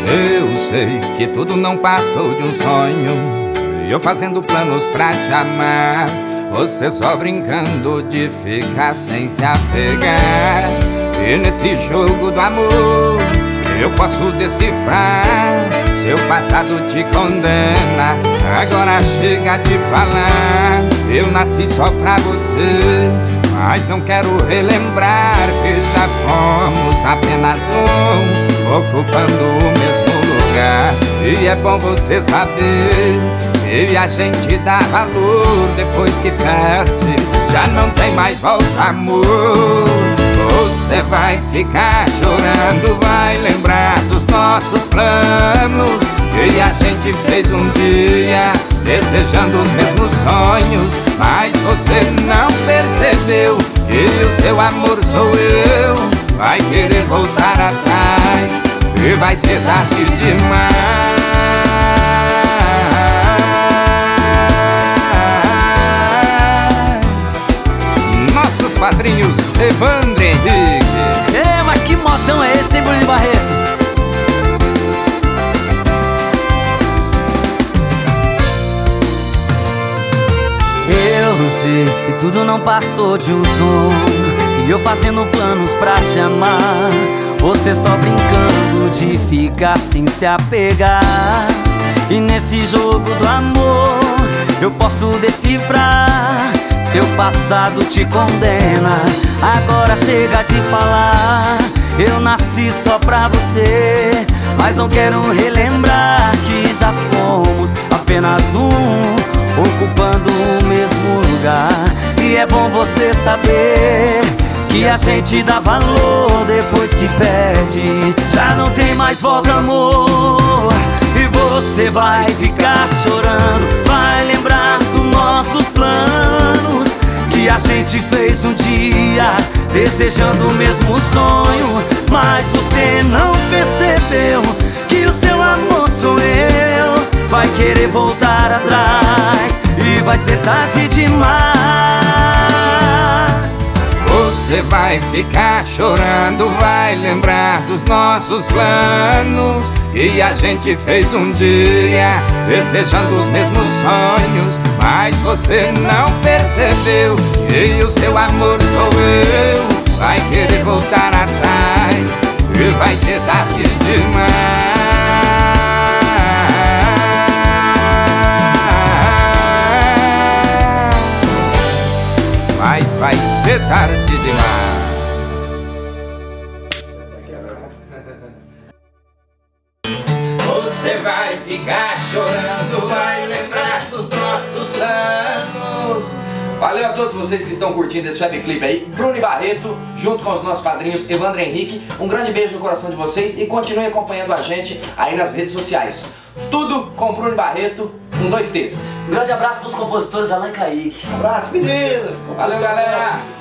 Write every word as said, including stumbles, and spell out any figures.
Eu sei que tudo não passou de um sonho, eu fazendo planos pra te amar, você só brincando de ficar sem se apegar. E nesse jogo do amor eu posso decifrar, seu passado te condena, agora chega de falar. Eu nasci só pra você, mas não quero relembrar que já fomos apenas um, ocupando o mesmo lugar. E é bom você saber que a gente dá valor depois que perde, já não tem mais volta, amor. Você vai ficar chorando, vai lembrar dos nossos planos que a gente fez um dia, desejando os mesmos sonhos, mas você não percebeu que o seu amor sou eu. Vai querer voltar atrás e vai ser tarde demais. Nossos padrinhos Evandro Henrique. É, mas que modão é esse, hein, Bruno Barreto? Eu sei que tudo não passou de um sonho, e eu fazendo planos pra te amar, você só brincando de ficar sem se apegar. E nesse jogo do amor eu posso decifrar, seu passado te condena, agora chega de falar. Eu nasci só pra você, mas não quero relembrar que já fomos apenas um, ocupando o mesmo lugar. E é bom você saber que a gente dá valor depois que perde, já não tem mais volta, amor. E você vai ficar chorando, vai lembrar dos nossos planos que a gente fez um dia, desejando o mesmo sonho, mas você não percebeu que o seu amor sou eu. Vai querer voltar atrás e vai ser tarde demais. Você vai ficar chorando, vai lembrar dos nossos planos que a gente fez um dia, desejando os mesmos sonhos, mas você não percebeu que o seu amor sou eu. Vai querer voltar atrás e vai ser tarde demais. Mas vai ser tarde demais. Você vai ficar chorando, vai lembrar dos nossos planos. Valeu a todos vocês que estão curtindo esse webclip aí. Bruno Barreto, junto com os nossos padrinhos Evandro Henrique. Um grande beijo no coração de vocês e continue acompanhando a gente aí nas redes sociais. Tudo com Bruno Barreto, com dois T's. Um grande abraço pros compositores Alan Kaique. Um abraço, meninas. Valeu, galera.